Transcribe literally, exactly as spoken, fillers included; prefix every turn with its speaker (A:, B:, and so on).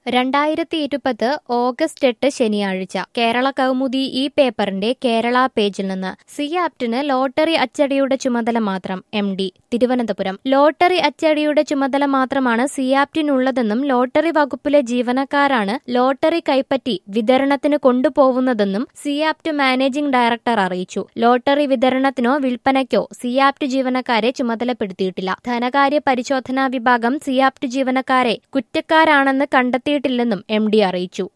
A: രണ്ടായിരത്തി ഇരുപത് ഓഗസ്റ്റ് എട്ട് ശനിയാഴ്ച കേരള കൗമുദി ഈ പേപ്പറിന്റെ കേരള പേജിൽ നിന്ന് സിയാപ്റ്റിന് ലോട്ടറി അച്ചടിയുടെ ചുമതല മാത്രം എം ഡി തിരുവനന്തപുരം ലോട്ടറി അച്ചടിയുടെ ചുമതല മാത്രമാണ് സിയാപ്റ്റിനുള്ളതെന്നും ലോട്ടറി വകുപ്പിലെ ജീവനക്കാരാണ് ലോട്ടറി കൈപ്പറ്റി വിതരണത്തിന് കൊണ്ടുപോകുന്നതെന്നും സിയാപ്റ്റ് മാനേജിംഗ് ഡയറക്ടർ അറിയിച്ചു. ലോട്ടറി വിതരണത്തിനോ വിൽപ്പനയ്ക്കോ സിയാപ്റ്റ് ജീവനക്കാരെ ചുമതലപ്പെടുത്തിയിട്ടില്ല. ധനകാര്യ പരിശോധനാ വിഭാഗം സിയാപ്റ്റ് ജീവനക്കാരെ കുറ്റക്കാരാണെന്ന് കണ്ടെത്തി ില്ലെന്നും എം ഡി അറിയിച്ചു.